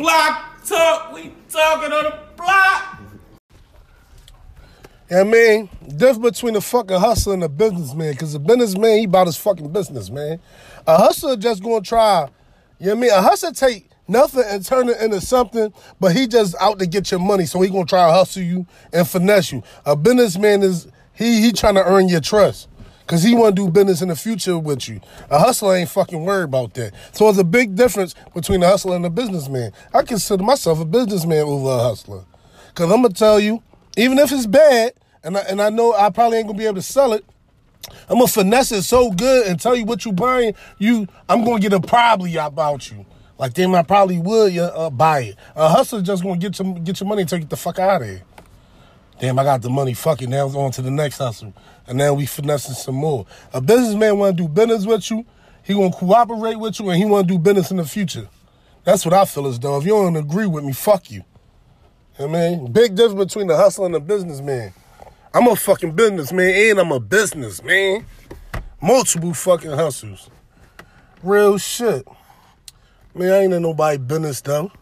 Block talk, we talking on the block. Yeah, I mean, difference between a fucking hustler and a businessman, because a businessman, he about his fucking business, man. A hustler just gonna try, you know what I mean? A hustler take nothing and turn it into something, but he just out to get your money, so he gonna try to hustle you and finesse you. A businessman is, he trying to earn your trust, because he want to do business in the future with you. A hustler ain't fucking worried about that. So there's a big difference between a hustler and a businessman. I consider myself a businessman over a hustler. Because I'm going to tell you, even if it's bad, and I know I probably ain't going to be able to sell it, I'm going to finesse it so good and tell you what you buying, I'm going to get a probably about you. Like, damn, I probably would buy it. A hustler just going to get your money and take it the fuck out of here. Damn, I got the money, fuck it, now it's on to the next hustle. And now we finessing some more. A businessman want to do business with you, he want to cooperate with you, and he want to do business in the future. That's what I feel as though. If you don't agree with me, fuck you. You know what I mean? Big difference between the hustler and the businessman. I'm a fucking businessman, and I'm a businessman. Multiple fucking hustles. Real shit. Man, I ain't in nobody business, though.